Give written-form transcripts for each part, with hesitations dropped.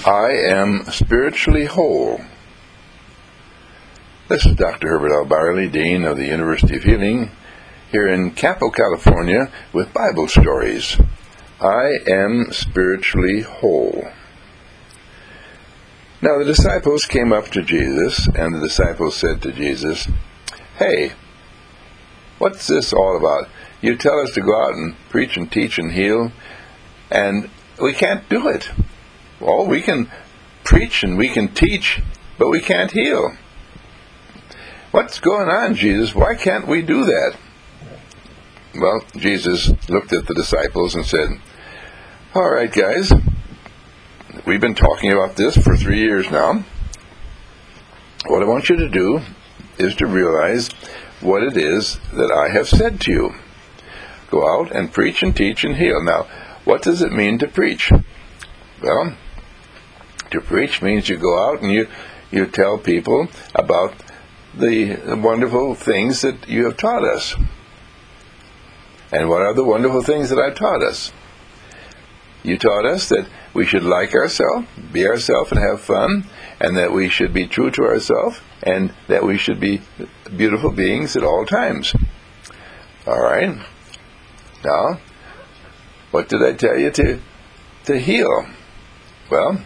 I am spiritually whole. This is Dr. Herbert L. Barley, Dean of the University of Healing, here in Capo, California, with Bible stories. I am spiritually whole. Now the disciples came up to Jesus, and the disciples said to Jesus, "Hey, what's this all about? You tell us to go out and preach and teach and heal, and we can't do it. Well, we can preach and we can teach, but we can't heal. What's going on, Jesus? Why can't we do that?" Well, Jesus looked at the disciples and said, "All right, guys, we've been talking about this for 3 years now. What I want you to do is to realize what it is that I have said to you. Go out and preach and teach and heal." Now, what does it mean to preach? Well, to preach means you go out and you tell people about the wonderful things that you have taught us. And what are the wonderful things that I've taught us? You taught us that we should like ourselves, be ourselves, and have fun, and that we should be true to ourselves, and that we should be beautiful beings at all times. All right. Now, what did I tell you to heal? Well,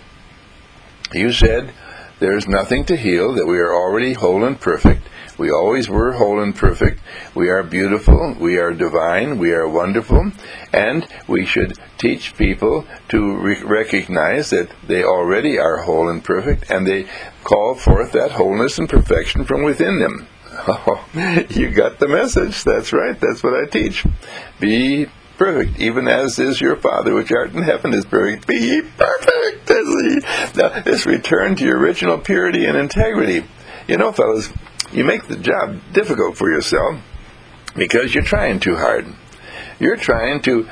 you said there's nothing to heal, that we are already whole and perfect. We always were whole and perfect. We are beautiful, we are divine, we are wonderful, and we should teach people to recognize that they already are whole and perfect, and they call forth that wholeness and perfection from within them. Oh, you got the message. That's right. That's what I teach. Be perfect, even as is your Father which art in heaven is perfect. Be ye perfect. Now, this return to your original purity and integrity. You know, fellas, you make the job difficult for yourself because you're trying too hard. You're trying to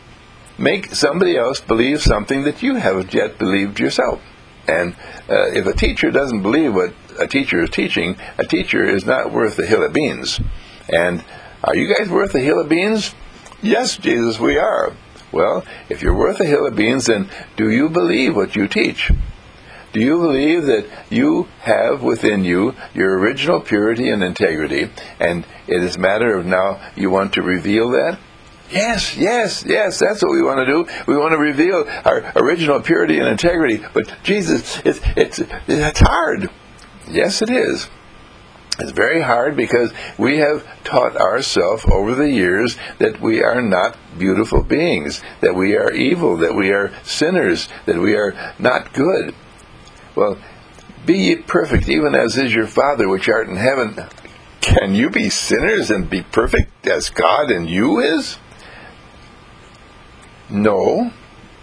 make somebody else believe something that you haven't yet believed yourself. And if a teacher doesn't believe what a teacher is teaching, a teacher is not worth a hill of beans. And are you guys worth a hill of beans? Yes, Jesus, we are. Well, if you're worth a hill of beans, then do you believe what you teach? Do you believe that you have within you your original purity and integrity, and it is a matter of now you want to reveal that? Yes, that's what we want to do. We want to reveal our original purity and integrity. But Jesus, it's hard. Yes, it is. It's very hard because we have taught ourselves over the years that we are not beautiful beings, that we are evil, that we are sinners, that we are not good. Well, be ye perfect, even as is your Father which art in heaven. Can you be sinners and be perfect as God in you is? No.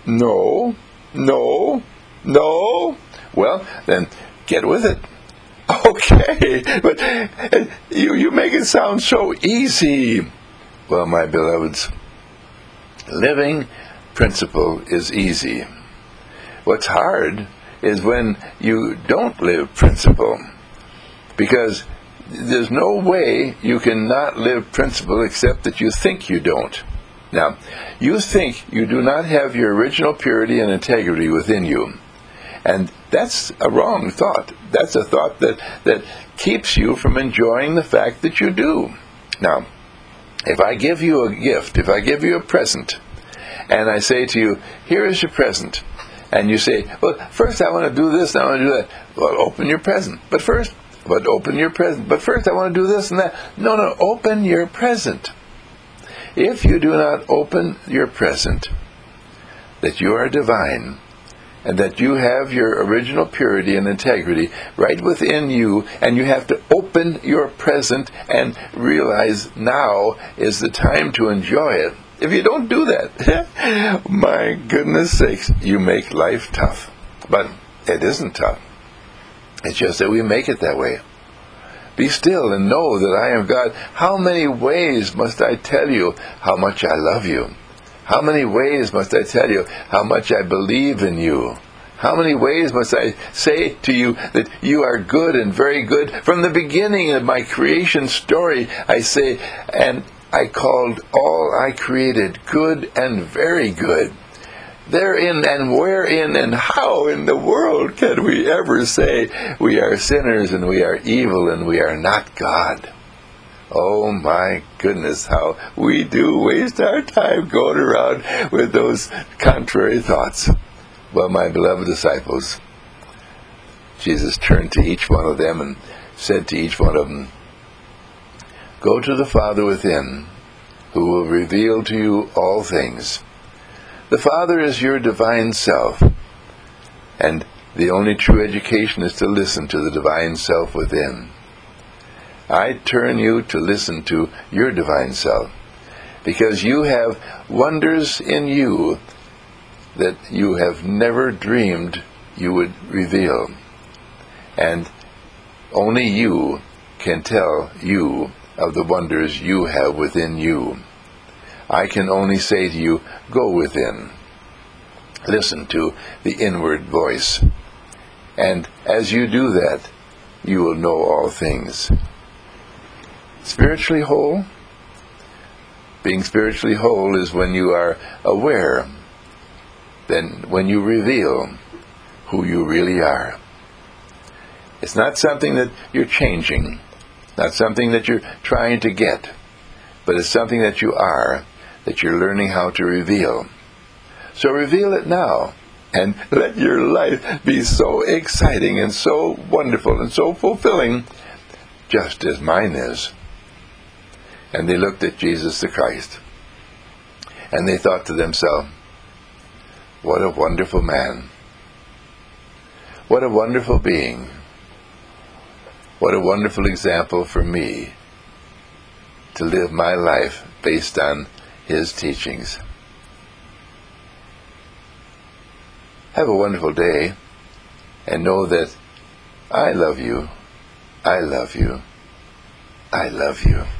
Well, then get with it. Okay, but you make it sound so easy. Well, my beloveds, living principle is easy. What's hard is when you don't live principle, because there's no way you can not live principle except that you think you don't. Now, you think you do not have your original purity and integrity within you. And that's a wrong thought. That's a thought that keeps you from enjoying the fact that you do. Now, if I give you a gift, if I give you a present, and I say to you, "Here is your present," and you say, "Well, first I want to do this, and I want to do that." Well, open your present. But first I want to do this and that. No, open your present. If you do not open your present, that you are divine, and that you have your original purity and integrity right within you, and you have to open your present and realize now is the time to enjoy it. If you don't do that, my goodness sakes, you make life tough. But it isn't tough. It's just that we make it that way. Be still and know that I am God. How many ways must I tell you how much I love you? How many ways must I tell you how much I believe in you? How many ways must I say to you that you are good and very good? From the beginning of my creation story, I say, and I called all I created good and very good. therein and wherein and how in the world can we ever say we are sinners and we are evil and we are not God? Oh my goodness, how we do waste our time going around with those contrary thoughts. Well, my beloved disciples, Jesus turned to each one of them and said to each one of them, "Go to the Father within, who will reveal to you all things." The Father is your divine self, and the only true education is to listen to the divine self within. I turn you to listen to your divine self, because you have wonders in you that you have never dreamed you would reveal. And only you can tell you of the wonders you have within you. I can only say to you, go within. Listen to the inward voice. And as you do that, you will know all things. Spiritually whole? Being spiritually whole is when you are aware, then when you reveal who you really are. It's not something that you're changing, not something that you're trying to get, but it's something that you are, that you're learning how to reveal. So reveal it now, and let your life be so exciting and so wonderful and so fulfilling, just as mine is. And they looked at Jesus the Christ, and they thought to themselves, what a wonderful man. What a wonderful being. What a wonderful example for me to live my life based on his teachings. Have a wonderful day, and know that I love you, I love you, I love you.